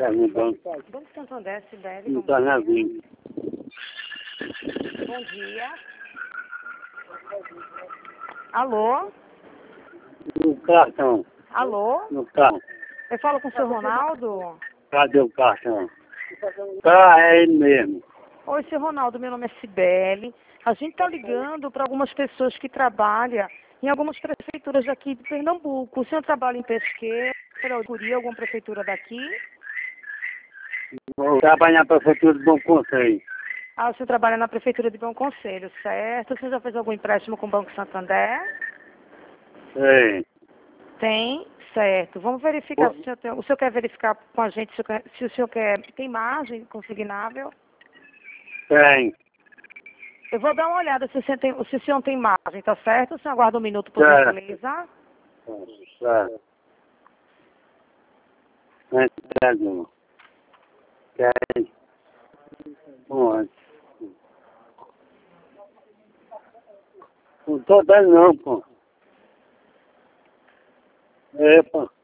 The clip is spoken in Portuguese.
no banco. Banco Santander, Sibeli, Não bom tá na dia. vinda. Bom dia. Alô? No cartão. Alô? No carro. Eu falo com o senhor Ronaldo? Cadê o cartão? Tá, é ele mesmo. Oi, senhor Ronaldo, meu nome é Sibeli. A gente está ligando para algumas pessoas que trabalham em algumas prefeituras aqui de Pernambuco. O senhor trabalha em Pesqueira, Curi, alguma prefeitura daqui? Vou trabalhar na prefeitura de Bom Conselho. Ah, o senhor trabalha na prefeitura de Bom Conselho, certo? O senhor já fez algum empréstimo com o Banco Santander? Sei. Tem, certo. Vamos verificar se o senhor, o senhor quer verificar com a gente se o senhor quer, tem margem consignável? Tem. Eu vou dar uma olhada se o senhor tem margem, tá certo? O senhor aguarda um minuto, por Certo. gentileza. Certo. Entendo. Tem. Bom, não tô dando não, pô. Epa.